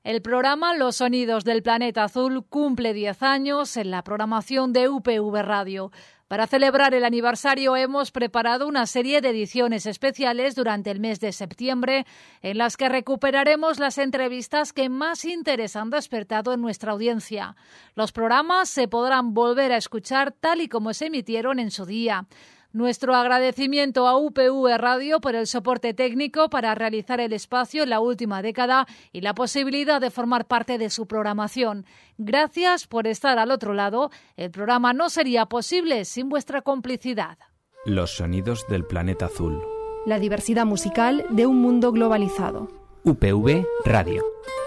El programa Los Sonidos del Planeta Azul cumple 10 años en la programación de UPV Radio. Para celebrar el aniversario hemos preparado una serie de ediciones especiales durante el mes de septiembre en las que recuperaremos las entrevistas que más interés han despertado en nuestra audiencia. Los programas se podrán volver a escuchar tal y como se emitieron en su día. Nuestro agradecimiento a UPV Radio por el soporte técnico para realizar el espacio en la última década y la posibilidad de formar parte de su programación. Gracias por estar al otro lado. El programa no sería posible sin vuestra complicidad. Los sonidos del planeta azul. La diversidad musical de un mundo globalizado. UPV Radio.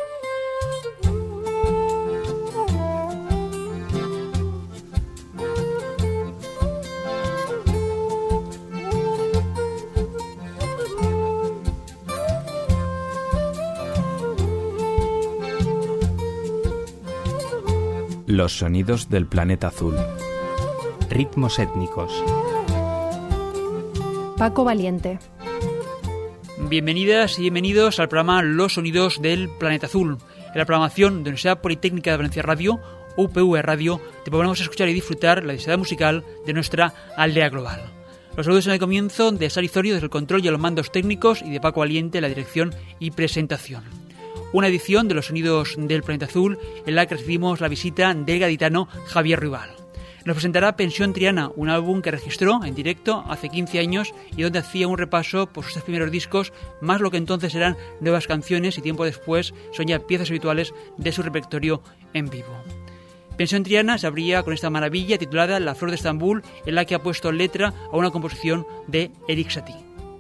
Los sonidos del planeta azul. Ritmos étnicos. Paco Valiente. Bienvenidas y bienvenidos al programa Los Sonidos del Planeta Azul. En la programación de la Universidad Politécnica de Valencia Radio, UPV Radio, te podremos escuchar y disfrutar la diversidad musical de nuestra aldea global. Los saludos en el comienzo de Sari Zorio desde el control y a los mandos técnicos y de Paco Valiente la dirección y presentación. Una edición de Los Sonidos del Planeta Azul en la que recibimos la visita del gaditano Javier Ruibal. Nos presentará Pensión Triana, un álbum que registró en directo hace 15 años y donde hacía un repaso por sus 3 primeros discos, más lo que entonces eran nuevas canciones y tiempo después son ya piezas habituales de su repertorio en vivo. Pensión Triana se abría con esta maravilla titulada La Flor de Estambul, en la que ha puesto letra a una composición de Erik Satie.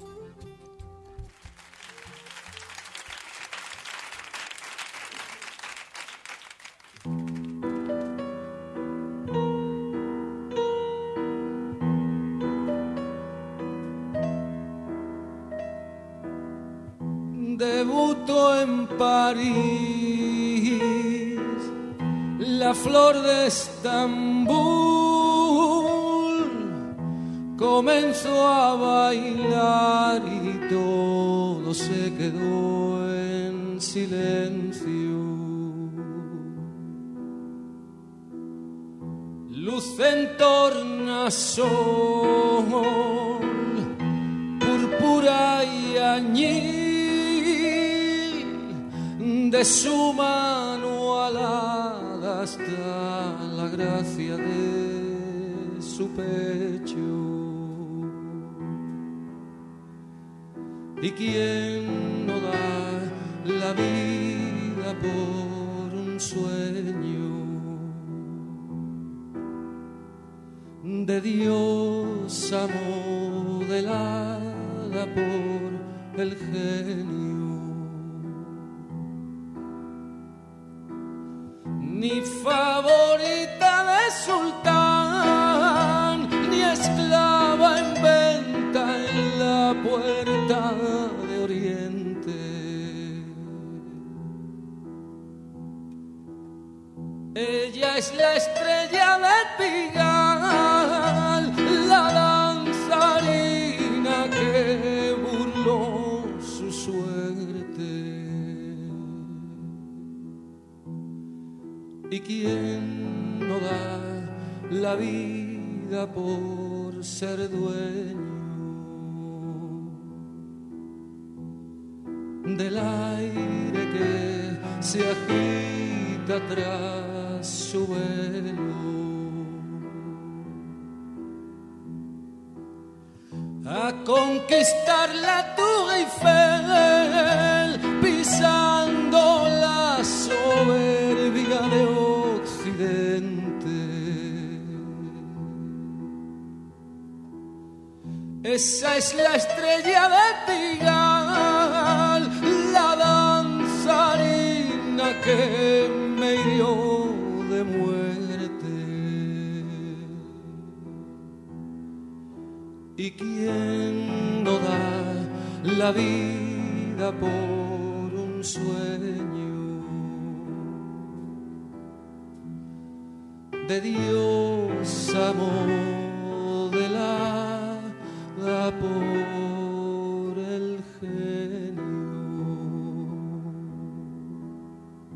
Debutó en París la flor de Estambul, comenzó a bailar y todo se quedó en silencio. Luz en tornasol, púrpura y añil, de su mano alada está la gracia de su pecho. ¿Y quién no da la vida por un sueño de diosa modelada por el genio? Ni favorita de sultán, ni esclava en venta en la puerta de Oriente. Ella es la estrella de Pigal, la danzarina que burló su suerte. ¿Y quién no da la vida por ser dueño del aire que se agita tras su velo? A conquistar la Tour Eiffel, pisando la soberbia de Occidente. Esa es la estrella de Pigal, la danzarina que me hirió de muerte. ¿Y quién no da la vida por un sueño de diosa modelada por el genio?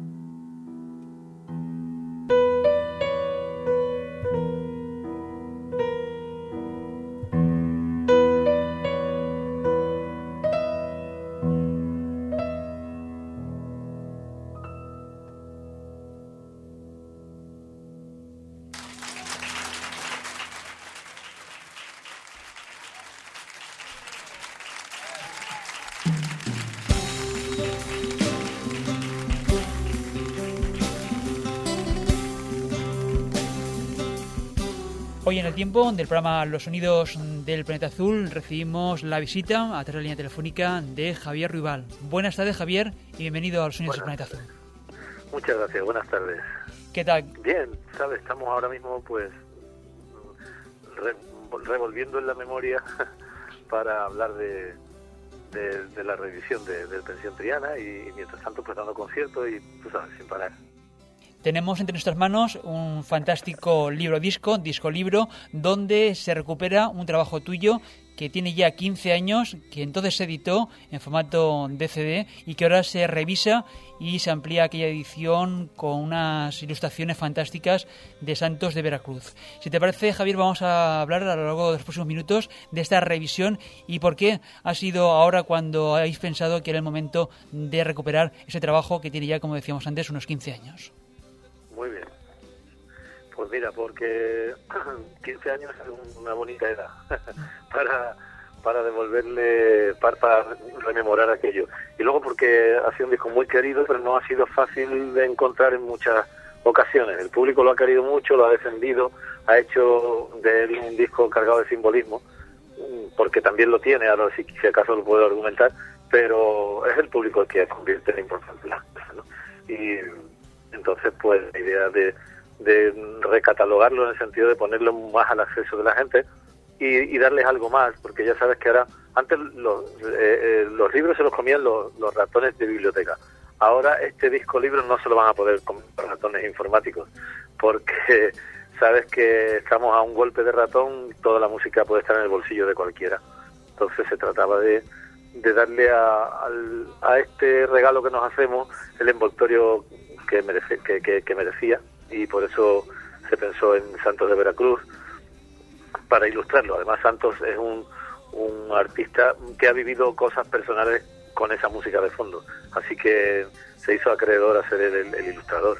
Hoy en el tiempo del programa Los Sonidos del Planeta Azul recibimos la visita a través de la línea telefónica de Javier Ruibal. Buenas tardes, Javier, y bienvenido a Los Sonidos del Planeta Azul. Muchas gracias, buenas tardes. ¿Qué tal? Bien, ¿sabes? Estamos ahora mismo pues revolviendo en la memoria para hablar de la revisión de Pensión Triana y mientras tanto pues dando conciertos y, tú sabes, sin parar. Tenemos entre nuestras manos un fantástico disco-libro, donde se recupera un trabajo tuyo que tiene ya 15 años, que entonces se editó en formato DCD y que ahora se revisa y se amplía aquella edición con unas ilustraciones fantásticas de santos de Veracruz. Si te parece, Javier, vamos a hablar a lo largo de los próximos minutos de esta revisión y por qué ha sido ahora cuando habéis pensado que era el momento de recuperar ese trabajo que tiene ya, como decíamos antes, unos 15 años. Muy bien. Pues mira, porque 15 años es una bonita edad para devolverle, para rememorar aquello. Y luego porque ha sido un disco muy querido, pero no ha sido fácil de encontrar en muchas ocasiones. El público lo ha querido mucho, lo ha defendido, ha hecho de él un disco cargado de simbolismo, porque también lo tiene, ahora si acaso lo puedo argumentar, pero es el público el que convierte en importante las cosas, ¿no? Y entonces, pues, la idea de recatalogarlo en el sentido de ponerlo más al acceso de la gente y darles algo más, porque ya sabes que ahora, antes los libros se los comían los ratones de biblioteca. Ahora este disco libro no se lo van a poder comer los ratones informáticos, porque sabes que estamos a un golpe de ratón, toda la música puede estar en el bolsillo de cualquiera. Entonces se trataba de darle a este regalo que nos hacemos el envoltorio que merecía, y por eso se pensó en Santos de Veracruz para ilustrarlo. Además, Santos es un artista que ha vivido cosas personales con esa música de fondo, así que se hizo acreedor a ser el ilustrador.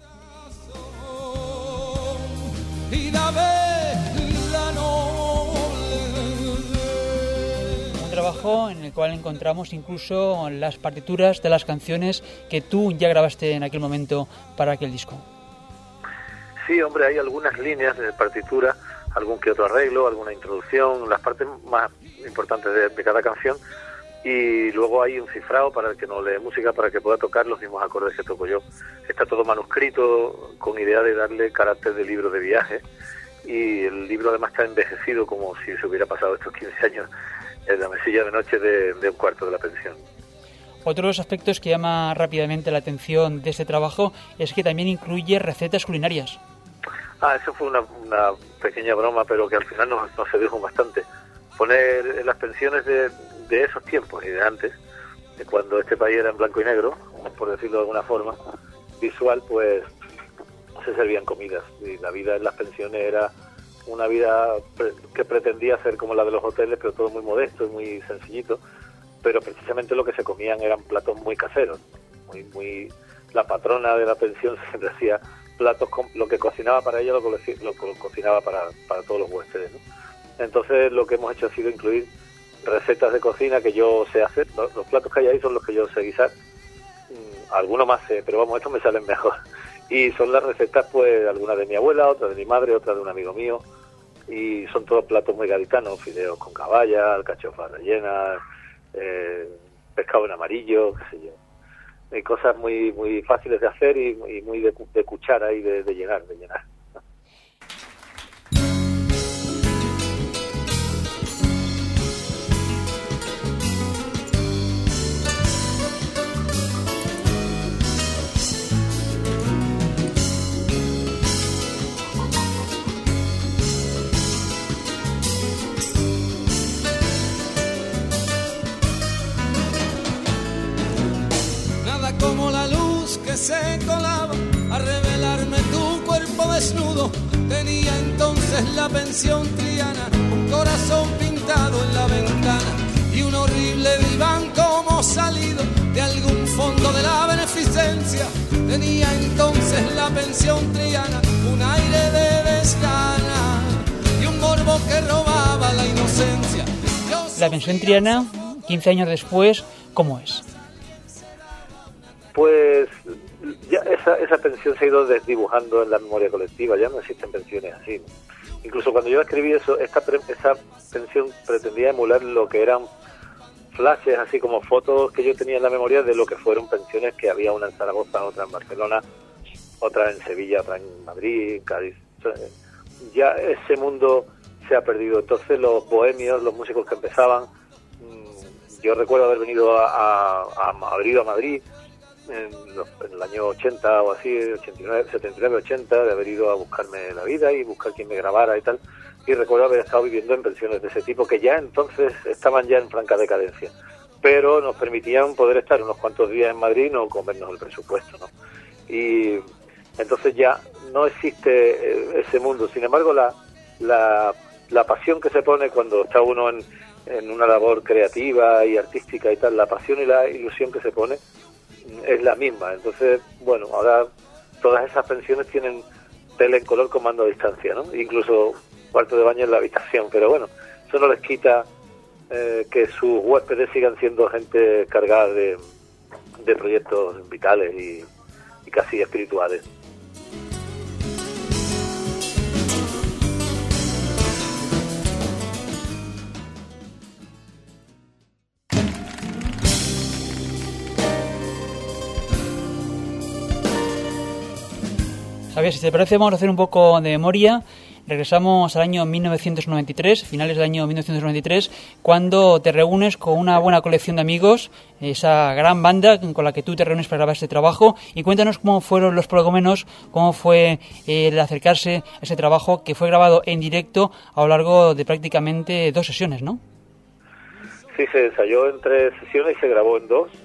Un trabajo en el cual encontramos incluso las partituras de las canciones que tú ya grabaste en aquel momento para aquel disco. Sí, hombre, hay algunas líneas de partitura, algún que otro arreglo, alguna introducción, las partes más importantes de cada canción, y luego hay un cifrado para el que no lee música, para que pueda tocar los mismos acordes que toco yo. Está todo manuscrito con idea de darle carácter de libro de viaje, y el libro además está envejecido como si se hubiera pasado estos 15 años en la mesilla de noche de un cuarto de la pensión. Otro de los aspectos que llama rápidamente la atención de este trabajo es que también incluye recetas culinarias. Eso fue una pequeña broma, pero que al final nos sedujo bastante. Poner en las pensiones de esos tiempos y de antes, de cuando este país era en blanco y negro, por decirlo de alguna forma, visual, pues se servían comidas. Y la vida en las pensiones era una vida que pretendía ser como la de los hoteles, pero todo muy modesto y muy sencillito. Pero precisamente lo que se comían eran platos muy caseros. Muy la patrona de la pensión se hacía platos con lo que cocinaba para ella, lo cocinaba para todos los huéspedes, ¿no? Entonces lo que hemos hecho ha sido incluir recetas de cocina que yo sé hacer. Los platos que hay ahí son los que yo sé guisar, algunos más sé, pero vamos, estos me salen mejor. Y son las recetas, pues, algunas de mi abuela, otras de mi madre, otras de un amigo mío, y son todos platos muy gaditanos: fideos con caballa, alcachofas rellenas, pescado en amarillo, qué sé yo. Hay cosas muy muy fáciles de hacer y muy de cuchara y de llenar. Como la luz que se colaba a revelarme tu cuerpo desnudo. Tenía entonces la pensión Triana, un corazón pintado en la ventana y un horrible diván como salido de algún fondo de la beneficencia. Tenía entonces la pensión Triana un aire de desgana y un morbo que robaba la inocencia. La pensión Triana, 15 años después, ¿cómo es? Pues ya esa pensión se ha ido desdibujando en la memoria colectiva, ya no existen pensiones así, ¿no? Incluso cuando yo escribí eso, esa pensión pretendía emular lo que eran flashes, así como fotos que yo tenía en la memoria de lo que fueron pensiones, que había una en Zaragoza, otra en Barcelona, otra en Sevilla, otra en Madrid, Cádiz. Ya ese mundo se ha perdido. Entonces los bohemios, los músicos que empezaban, yo recuerdo haber venido a Madrid en el año 80 o así, 89, 79, 80, de haber ido a buscarme la vida y buscar quien me grabara y tal. Y recuerdo haber estado viviendo en pensiones de ese tipo, que ya entonces estaban ya en franca decadencia, pero nos permitían poder estar unos cuantos días en Madrid y no comernos el presupuesto, ¿no? Y entonces ya no existe ese mundo. Sin embargo, la pasión que se pone cuando está uno en una labor creativa y artística y tal, la pasión y la ilusión que se pone es la misma. Entonces, bueno, ahora todas esas pensiones tienen tele en color con mando a distancia, ¿no? Incluso cuarto de baño en la habitación, pero bueno, eso no les quita que sus huéspedes sigan siendo gente cargada de proyectos vitales y casi espirituales. Javier, si te parece, vamos a hacer un poco de memoria. Regresamos al año 1993, finales del año 1993, cuando te reúnes con una buena colección de amigos, esa gran banda con la que tú te reúnes para grabar este trabajo. Y cuéntanos cómo fueron los prolegómenos, cómo fue el acercarse a ese trabajo que fue grabado en directo a lo largo de prácticamente 2 sesiones, ¿no? Sí, se ensayó en 3 sesiones y se grabó en 2.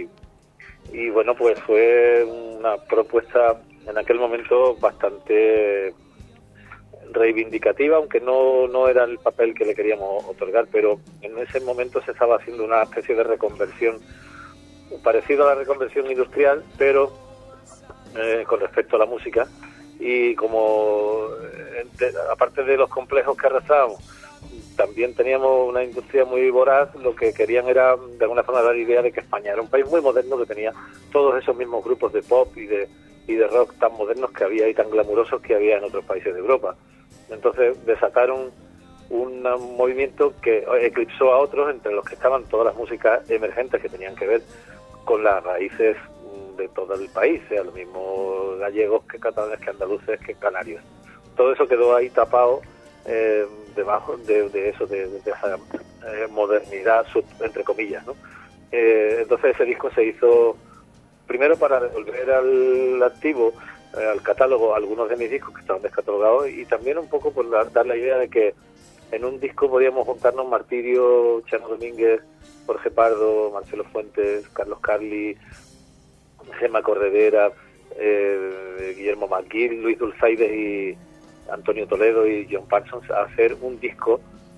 Y bueno, pues fue una propuesta en aquel momento bastante reivindicativa, aunque no era el papel que le queríamos otorgar, pero en ese momento se estaba haciendo una especie de reconversión, parecido a la reconversión industrial, pero con respecto a la música. Y como aparte de los complejos que arrastrábamos, también teníamos una industria muy voraz, lo que querían era de alguna forma dar idea de que España era un país muy moderno, que tenía todos esos mismos grupos de pop y de rock tan modernos que había y tan glamurosos que había en otros países de Europa. Entonces desataron un movimiento que eclipsó a otros, entre los que estaban todas las músicas emergentes que tenían que ver con las raíces de todo el país, sea lo mismo gallegos que catalanes, que andaluces, que canarios. Todo eso quedó ahí tapado debajo de eso, de esa modernidad, entre comillas, ¿no? Entonces ese disco se hizo primero para devolver al activo, al catálogo, algunos de mis discos que estaban descatalogados, y también un poco por dar la idea de que en un disco podíamos juntarnos Martirio, Chano Domínguez, Jorge Pardo, Marcelo Fuentes, Carlos Carli, Gemma Corredera, Guillermo McGill, Luis Dulzaides y Antonio Toledo y John Parsons, a hacer un disco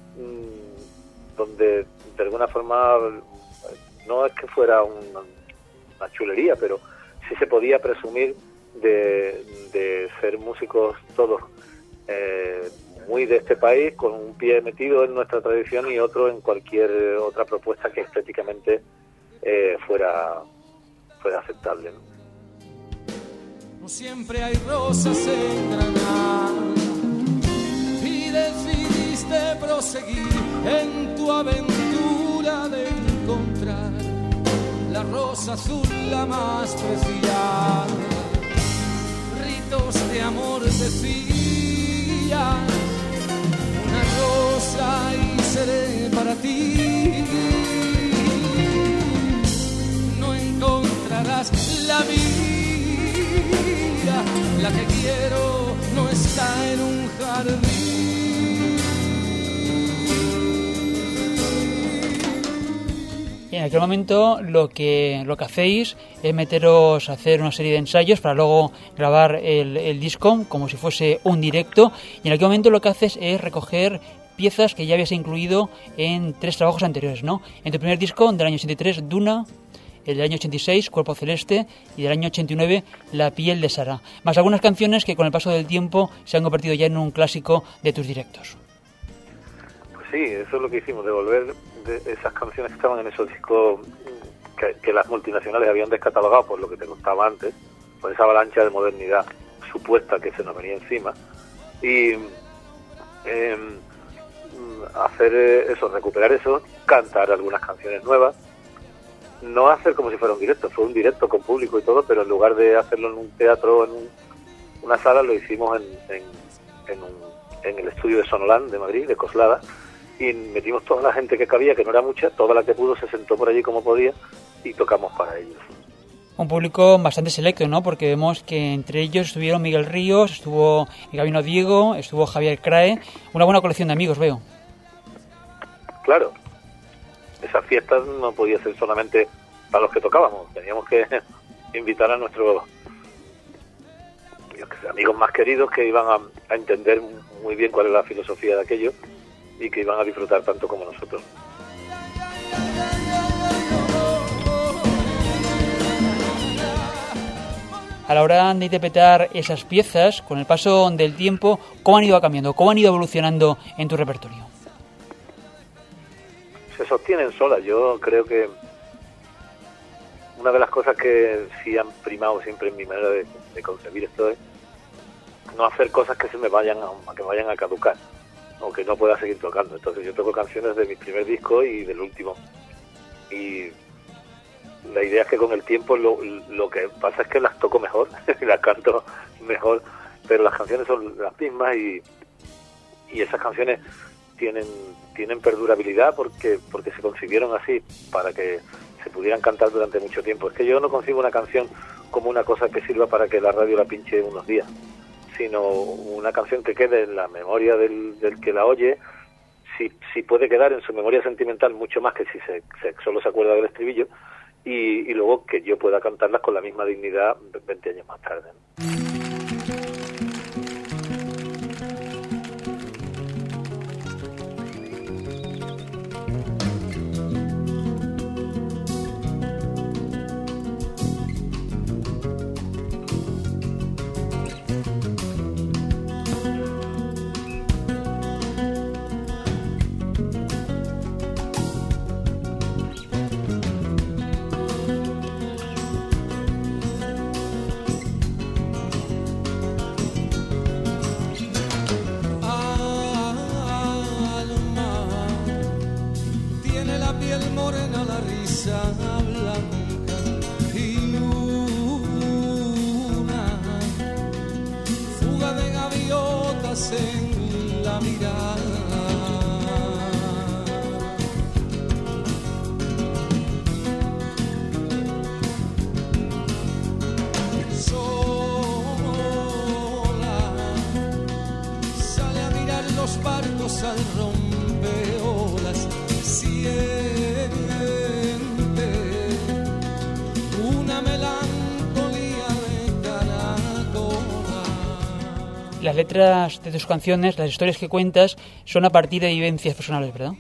donde de alguna forma no es que fuera una chulería, pero sí se podía presumir de ser músicos todos muy de este país, con un pie metido en nuestra tradición y otro en cualquier otra propuesta que estéticamente fuera aceptable, ¿no? No siempre hay rosas en Granada y decidiste proseguir en tu aventura de encontrar la rosa azul, la más preciada. Ritos de amor decías, una rosa y seré para ti. No encontrarás la vida, la que quiero no está en un jardín. En aquel momento lo que hacéis es meteros a hacer una serie de ensayos para luego grabar el disco como si fuese un directo, y en aquel momento lo que haces es recoger piezas que ya habías incluido en 3 trabajos anteriores, ¿no? En tu primer disco del año 83, Duna, el del año 86, Cuerpo Celeste, y del año 89, La piel de Sara, más algunas canciones que con el paso del tiempo se han convertido ya en un clásico de tus directos. Pues sí, eso es lo que hicimos, devolver de esas canciones que estaban en esos discos que las multinacionales habían descatalogado por lo que te contaba antes, por esa avalancha de modernidad supuesta que se nos venía encima, y hacer eso, recuperar eso, cantar algunas canciones nuevas, no hacer como si fuera un directo, fue un directo con público y todo, pero en lugar de hacerlo en un teatro, en una sala, lo hicimos en el estudio de Sonoland de Madrid, de Coslada, y metimos toda la gente que cabía, que no era mucha, toda la que pudo se sentó por allí como podía y tocamos para ellos. Un público bastante selecto, ¿no? Porque vemos que entre ellos estuvieron Miguel Ríos, estuvo Gabino Diego, estuvo Javier Crae, una buena colección de amigos, veo. Claro, esa fiesta no podía ser solamente para los que tocábamos, teníamos que invitar a nuestros amigos más queridos que iban a entender muy bien cuál es la filosofía de aquello y que iban a disfrutar tanto como nosotros. A la hora de interpretar esas piezas, con el paso del tiempo, ¿cómo han ido cambiando? ¿Cómo han ido evolucionando en tu repertorio? Se sostienen solas. Yo creo que una de las cosas que sí han primado siempre en mi manera de concebir esto es no hacer cosas que se me vayan a caducar o que no pueda seguir tocando. Entonces yo toco canciones de mi primer disco y del último, y la idea es que con el tiempo lo que pasa es que las toco mejor y las canto mejor, pero las canciones son las mismas y esas canciones tienen perdurabilidad porque se concibieron así para que se pudieran cantar durante mucho tiempo. Es que yo no concibo una canción como una cosa que sirva para que la radio la pinche unos días, sino una canción que quede en la memoria del que la oye, si puede quedar en su memoria sentimental mucho más que si solo se acuerda del estribillo, y luego que yo pueda cantarlas con la misma dignidad 20 años más tarde, ¿no? Las letras de tus canciones, las historias que cuentas, son a partir de vivencias personales, ¿verdad?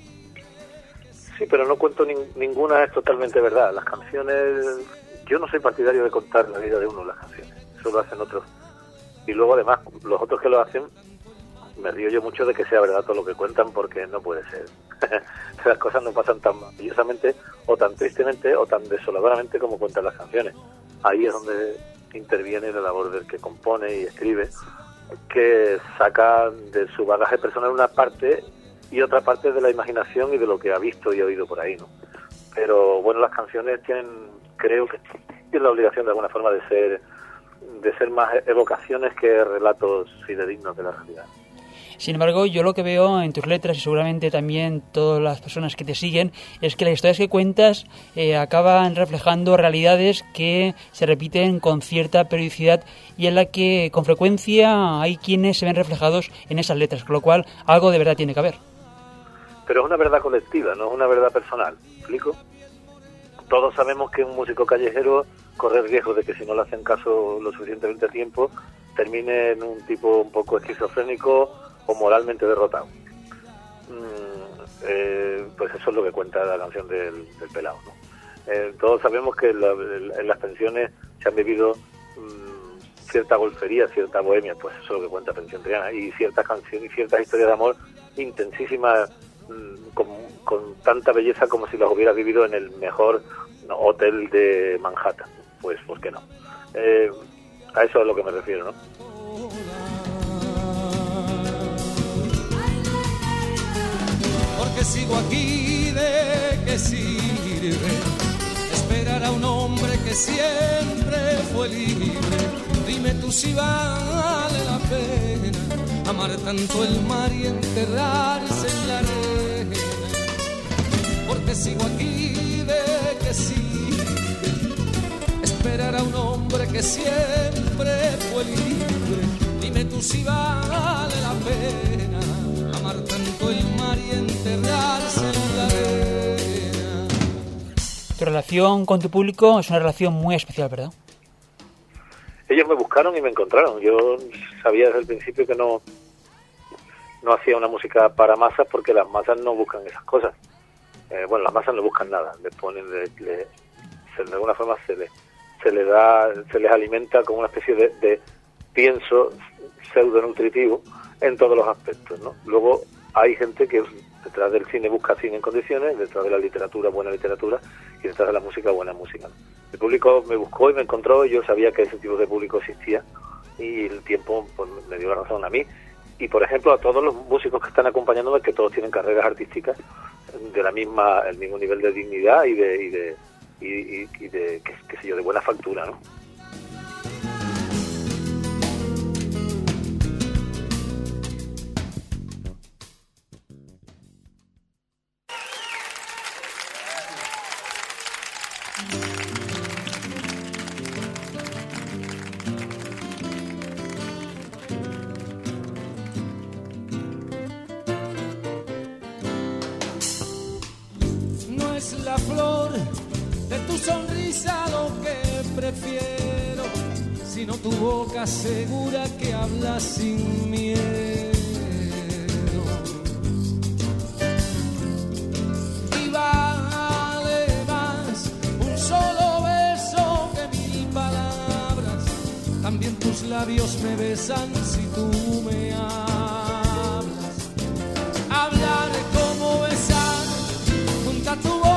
Sí, pero no cuento ninguna, es totalmente verdad. Las canciones, yo no soy partidario de contar la vida de uno, las canciones, eso lo hacen otros. Y luego además, los otros que lo hacen, me río yo mucho de que sea verdad todo lo que cuentan, porque no puede ser. Las cosas no pasan tan maravillosamente, o tan tristemente, o tan desoladoramente como cuentan las canciones. Ahí es donde interviene la labor del que compone y escribe, que saca de su bagaje personal una parte y otra parte de la imaginación y de lo que ha visto y oído por ahí, ¿no? Pero bueno, las canciones creo que tienen la obligación de alguna forma de ser más evocaciones que relatos fidedignos de la realidad. Sin embargo, yo lo que veo en tus letras, y seguramente también todas las personas que te siguen, es que las historias que cuentas acaban reflejando realidades que se repiten con cierta periodicidad y en la que con frecuencia hay quienes se ven reflejados en esas letras, con lo cual algo de verdad tiene que haber. Pero es una verdad colectiva, no es una verdad personal. ¿Me explico? Todos sabemos que un músico callejero corre el riesgo de que si no le hacen caso lo suficientemente a tiempo, termine en un tipo un poco esquizofrénico o moralmente derrotado. Pues eso es lo que cuenta la canción del Pelao, ¿no? Todos sabemos que en las pensiones se han vivido cierta golfería, cierta bohemia, pues eso es lo que cuenta Pensión Triana, y ciertas canciones y ciertas historias de amor intensísimas, con tanta belleza como si las hubieras vivido en el mejor hotel de Manhattan. Pues ¿por qué no? A eso es a lo que me refiero, ¿no? porque sigo aquí, ¿de qué sirve esperar a un hombre que siempre fue libre? Dime tú si vale la pena amar tanto el mar y enterrarse en la arena. Porque sigo aquí, ¿de qué sirve esperar a un hombre que siempre fue libre? Dime tú si vale la pena amar tanto el mar y enterrarse en la arena. Tu relación con tu público es una relación muy especial, ¿verdad? Ellos me buscaron y me encontraron. Yo sabía desde el principio que no hacía una música para masas, porque las masas no buscan esas cosas. Bueno, las masas no buscan nada. Les ponen, de alguna forma se les alimenta con una especie de pienso pseudo nutritivo en todos los aspectos, ¿no? Luego hay gente que detrás del cine busca cine en condiciones, detrás de la literatura buena literatura y detrás de la música buena música. El público me buscó y me encontró, y yo sabía que ese tipo de público existía, y el tiempo pues me dio la razón a mí y, por ejemplo, a todos los músicos que están acompañándome, que todos tienen carreras artísticas de el mismo nivel de dignidad y de qué sé yo, de buena factura, ¿no? La flor de tu sonrisa lo que prefiero, sino tu boca segura que habla sin miedo. Y vale más un solo beso que 1000 palabras. También tus labios me besan si tú me hablas. Hablar como besar junto a tu boca.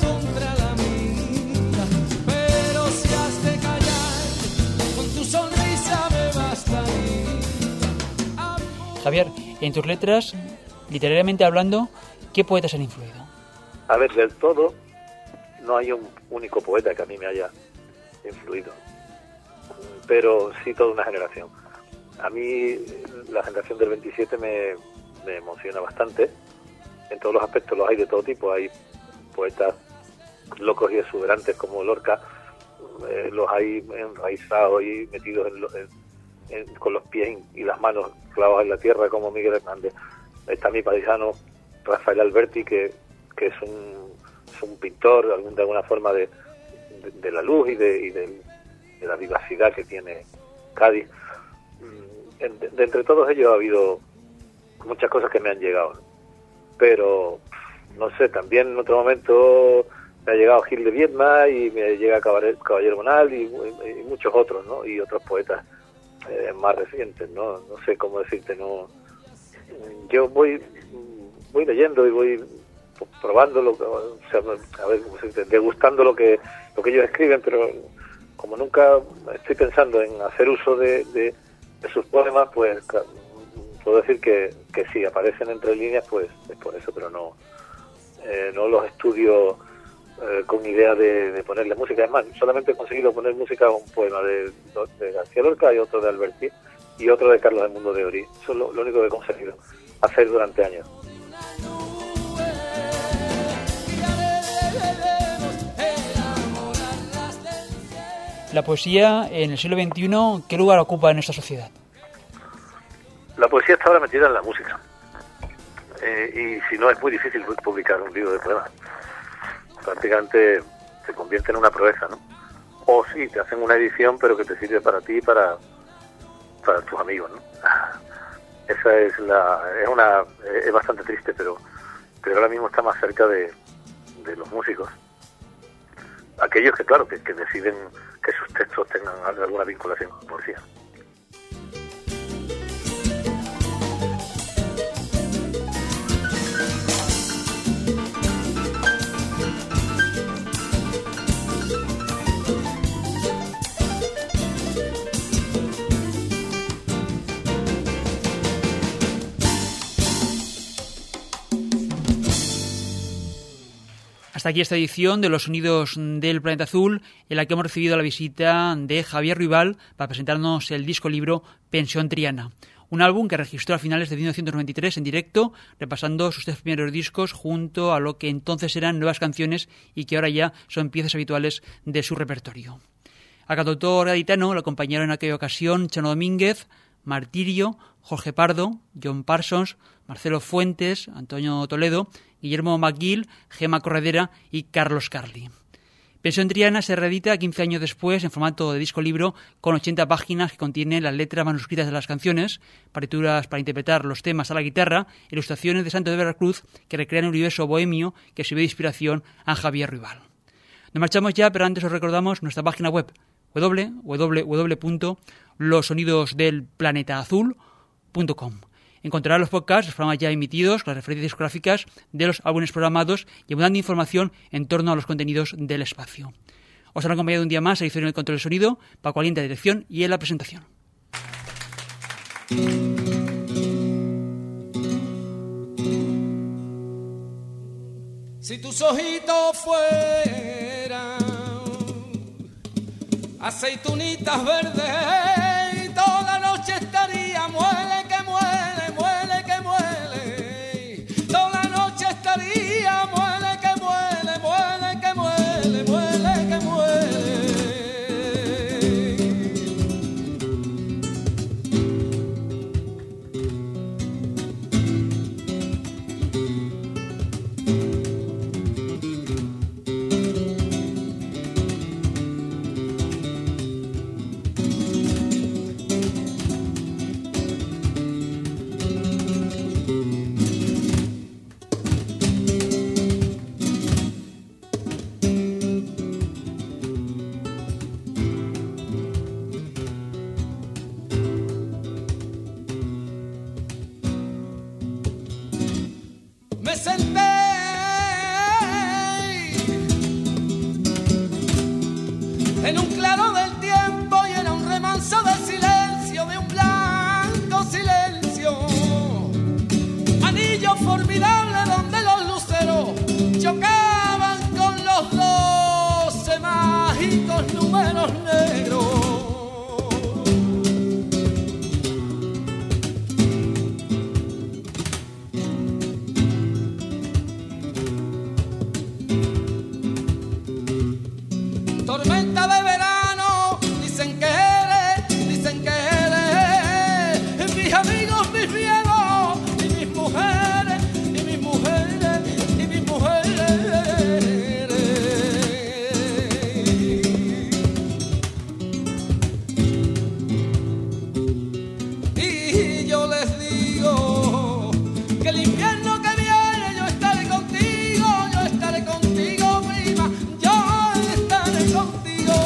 Javier, en tus letras, literariamente hablando, ¿qué poetas han influido? A ver, del todo, no hay un único poeta que a mí me haya influido, pero sí toda una generación. A mí la generación del 27 me emociona bastante, en todos los aspectos. Los hay de todo tipo, hay poetas locos y exuberantes como Lorca, los hay enraizados y metidos con los pies y las manos clavados en la tierra como Miguel Hernández. Está mi paisano Rafael Alberti, que es un pintor de alguna forma de la luz y de la vivacidad que tiene Cádiz. De entre todos ellos ha habido muchas cosas que me han llegado, pero no sé, también en otro momento me ha llegado Gil de Viedma y me llega Caballero Bonal y muchos otros, ¿no? Y otros poetas más recientes, no sé cómo decirte, no. Yo voy leyendo y voy probando degustando lo que ellos escriben, pero como nunca estoy pensando en hacer uso de sus poemas, pues puedo decir que sí, aparecen entre líneas, pues es por eso, pero no los estudio con idea de ponerle música. Es más, solamente he conseguido poner música a un poema de García Lorca y otro de Alberti y otro de Carlos Edmundo de Ory. Eso es lo único que he conseguido hacer durante años. La poesía en el siglo XXI, ¿qué lugar ocupa en nuestra sociedad? La poesía está ahora metida en la música. Y si no, es muy difícil publicar un libro de poemas. Prácticamente se convierte en una proeza, ¿no? O sí, te hacen una edición, pero que te sirve para ti y para tus amigos, ¿no? Esa es bastante triste, pero ahora mismo está más cerca de los músicos. Aquellos que, claro, que deciden que sus textos tengan alguna vinculación con poesía. Hasta aquí esta edición de Los Sonidos del Planeta Azul, en la que hemos recibido la visita de Javier Ruibal para presentarnos el disco libro Pensión Triana. Un álbum que registró a finales de 1993 en directo, repasando sus 3 primeros discos junto a lo que entonces eran nuevas canciones y que ahora ya son piezas habituales de su repertorio. A cantautor gaditano lo acompañaron en aquella ocasión Chano Domínguez, Martirio, Jorge Pardo, John Parsons, Marcelo Fuentes, Antonio Toledo, Guillermo McGill, Gemma Corredera y Carlos Carli. Pensión Triana se reedita 15 años después en formato de disco libro con 80 páginas que contienen las letras manuscritas de las canciones, partituras para interpretar los temas a la guitarra, ilustraciones de Santo de Veracruz que recrean un universo bohemio que sirvió de inspiración a Javier Ruibal. Nos marchamos ya, pero antes os recordamos nuestra página web www.losonidosdelplanetaazul.com. Encontrará los podcasts, los programas ya emitidos, las referencias discográficas de los álbumes programados y abundante información en torno a los contenidos del espacio. Os han acompañado un día más a edición y el control del sonido, Paco Aliente, la dirección y en la presentación. Si tus ojitos fueran aceitunitas verdes, toda la noche estaría muele que muele, muele que muele. Toda la noche estaría muele que muele, muele que muele, muele que me senté en un claro del tiempo y era un remanso de silencio, de un blanco silencio, anillo formidable donde los luceros chocaban con los 12 mágicos números negros. Tormenta de verano, dicen que eres, mis amigos, mis viejos, y mis mujeres, y mis mujeres, y mis mujeres. Y yo les digo que el invierno que viene yo estaré contigo, prima, contigo.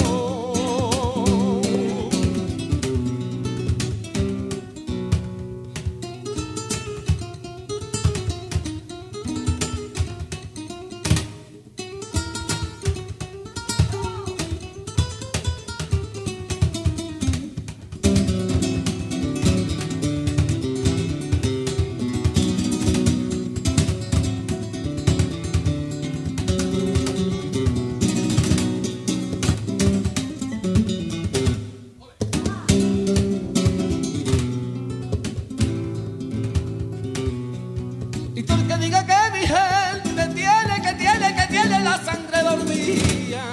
Y tú el que diga que mi gente tiene la sangre dormida.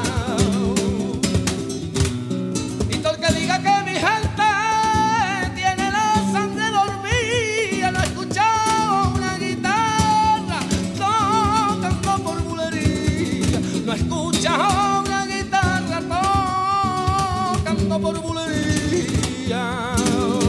Y tú el que diga que mi gente tiene la sangre dormida, no he escuchado una guitarra tocando por bulería, no he escuchado una guitarra tocando por bulería.